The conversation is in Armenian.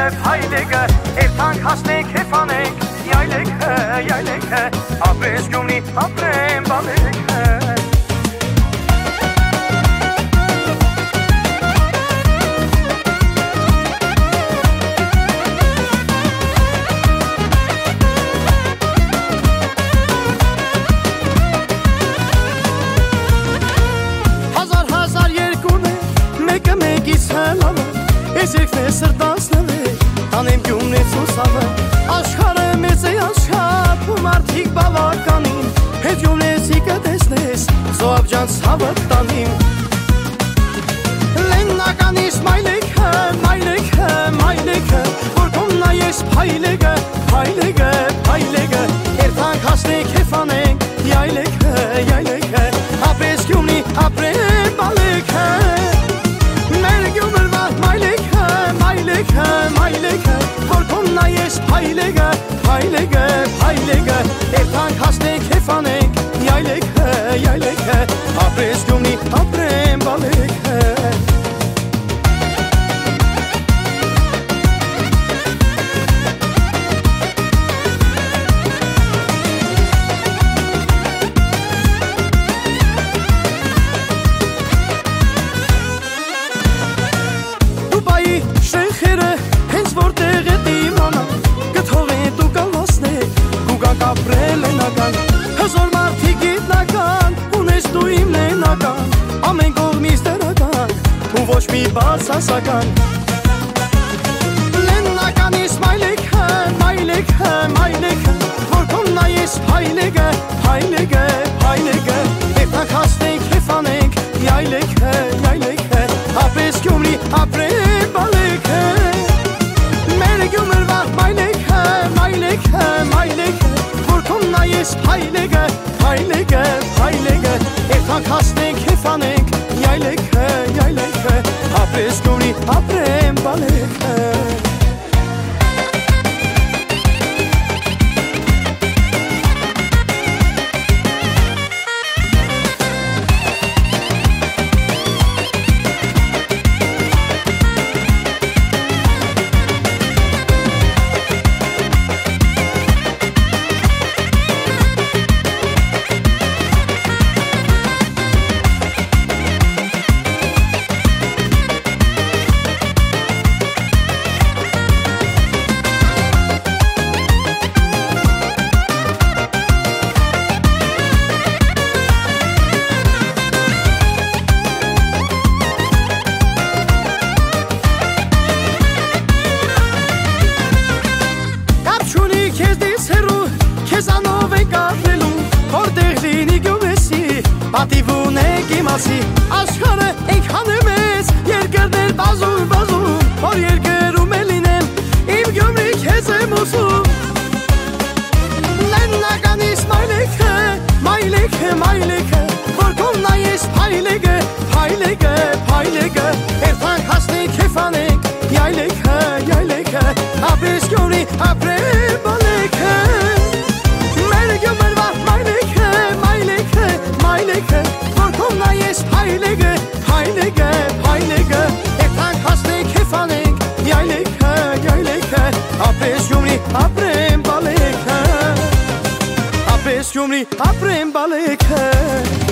փայլեգը Երթանք հասնենք հեփանենք Յայլեգը Ապրես Գյումրի ապրեմ բալեգը Ես երկն է սրտանցնել է, տանեմ գյումնեց ու սավը Աշխարը մեծ է աշխապ, ու մարդիկ բավականին Հետ գյումնեցի կտեսնես, զոհավ ջան սավը տանիմ Լեննականիս մայլեգը, որ կոմնա ես փայլեգը Երթանք հասնենք հեփանենք, յայլեգը Ապրես գյումնի, ապրեմ բալեգը Որ կոմնա ես փայլեգը Երթանք հասնենք հեփանենք յայլեգը Ապրես գյումնի ապրեմ բալեգը Դուբայի շենքերը հենց որտեղ է դիմանա Գթողեն դու կալասնեք, գուգանք ապրել ենական Հզոր մարդիկ գիտնական, ունես դու իմ լենական Ամեն կողմից դրական, ու ոչ մի բացասական Լեննականիս մայլեգը Որ կոմնա ես փայլեգը Երթանք հասնենք հեփանենք յայլեգը Ապրես գյումրի ապրեմ բալեգը Մեր գյումրվա մայլեգը Որ կոմնա ես փայլեգը Երթանք հասնենք հեփանենք յայլեգը Ապրես գյումրի ապրեմ բալեգը Քեզանով ենք ապրելու, որտեղ լինի գյումեսի Պատիվ ունենք իմացի, աշխարը ենքան է մեծ Երկրներ բազում, որ երկրում է լինեմ Իմ գյումրի քեզ եմ ուզում Լեննականիս մայլեգը Որ կոմնա ես փայլեգը Երթանք հասնենք հեփանենք յայլեգը Ապրես գյումրի ապրեմ բալեգը Որ կոմնա ես փայլեգը Երթանք հասնենք հեփանենք յայլեգը Ապրես գյումրի ապրեմ բալեգը Ապրես գյումրի ապրեմ բալեգը